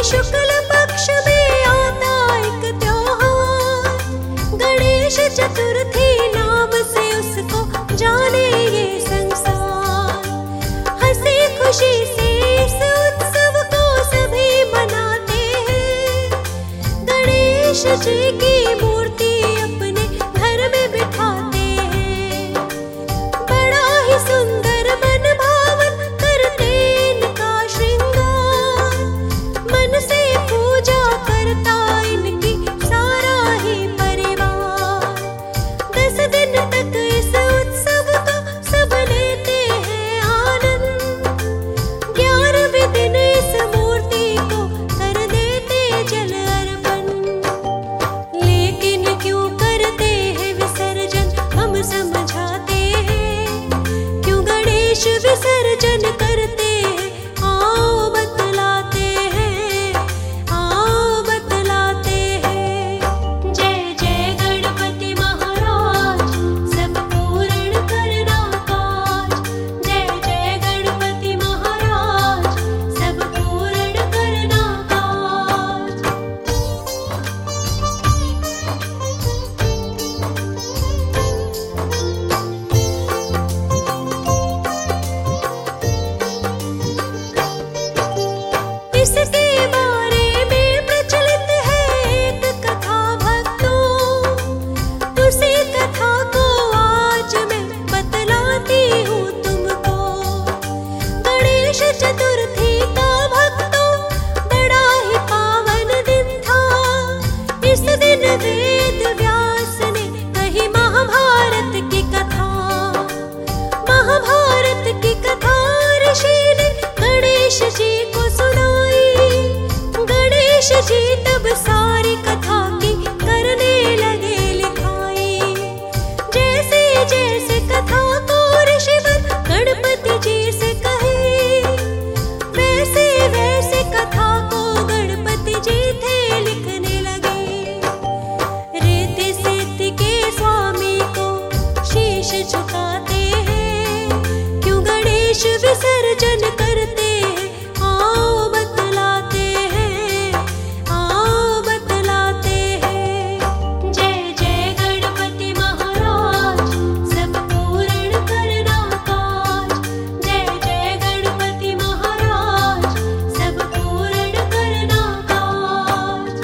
शुक्ल पक्ष में आता एक त्योहार, गणेश चतुर्थी नाम से उसको जाने ये संसार। हंसी खुशी से इस उत्सव को सभी मनाते हैं, गणेश जी की मूर्ति अपने घर में बिठाते हैं। बड़ा ही सुंदर मन भावन करते इनका श्रृंगार, मन से पूजा करता इनकी सारा ही परिवार। 10 दिन तक इस उत्सव का सब लेते हैं आनंद, 11वें दिन इस मूर्ति को कर देते जल अर्पण। लेकिन क्यों करते हैं विसर्जन हम समझाते हैं, क्यों गणेश विसर्जन करते हैं आओ बतलाते हैं, आओ बतलाते हैं। जय जय गणपति महाराज सब पूर्ण करना काज, जय जय गणपति महाराज सब पूर्ण करना काज। इसके बारे में प्रचलित है एक कथा भक्तों, उसी कथा को आज मैं बतलाती हूँ तुमको। गणेश चतुर्थी का भक्तों बड़ा ही पावन दिन था। इस दिन वेद व्यास ने कही महाभारत की कथा, महाभारत की कथा ऋषि ने गणेश जी को सुनाई। गणेश जी तब सारी कथा की करने लगे लिखाई। जैसे जैसे कथा को ऋषिवर गणपति जी से कहे, वैसे वैसे कथा को गणपति जी थे लिखने लगे। रीति सिद्धि के स्वामी को शीश झुकाते हैं, क्यों गणेश विसर्जन करते हैं आओ बतलाते हैं, आओ बतलाते हैं। जय जय गणपति महाराज सब पूर्ण करना काज, जय जय गणपति महाराज सब पूर्ण करना काज।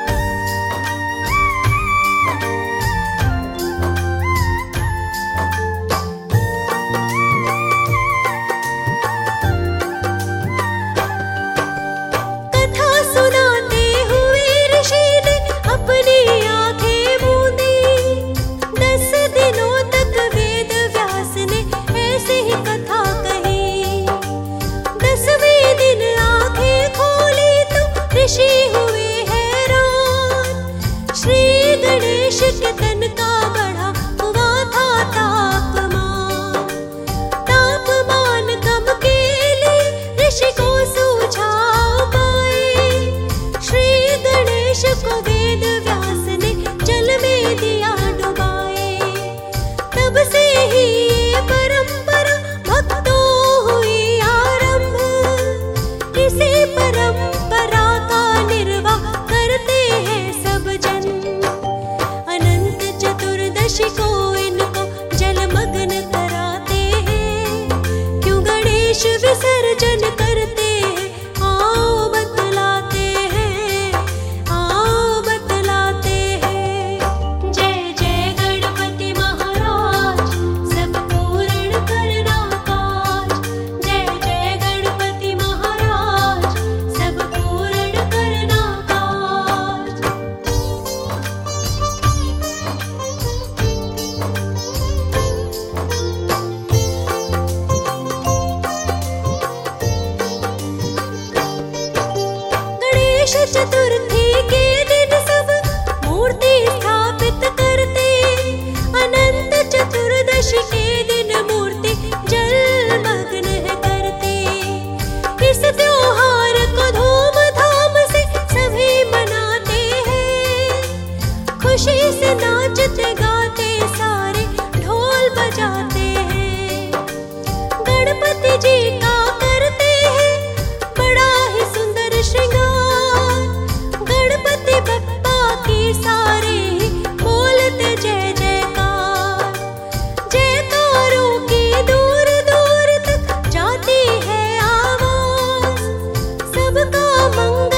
कथा सुनाते हुए ऋषि ने अपनी आंखें मूंदी। 10 दिनों तक वेद व्यास ने ऐसे ही कथा कही। 10वें दिन आंखें खोली तो ऋषि हुए हैरान। श्री गणेश के तन का बढ़ा हुआ था तापमान। तापमान कम के लिए ऋषि को सूझा उपाय। श्री गणेश को वेद व्यास ने जल में दिया डुबाए। तब से ही ये परंपरा भक्तों हुई आरंभ। इसी परंपरा का निर्वाह करते हैं सब जन। अनंत चतुर्दशी को इनको जलमग्न कराते हैं, क्यों गणेश विसर्जन करते हैं आओ बतलाते हैं, आओ बतलाते हैं। जय जय गणपति महाराज सब पूर्ण करना काज, जय जय गणपति महाराज सब पूर्ण करना काज। गणेश चतुर्थी के दिन सब मूर्ति स्थापित करते। अनंत चतुर्दशी के दिन मूर्ति जलमग्न है करते। इस त्योहार को धूमधाम से सभी मनाते हैं, खुशी से नाचते गाते सारे ढोल बजाते हैं। गणपति जी का करते हैं बड़ा ही सुंदर श्रृंगार। सबका मंगल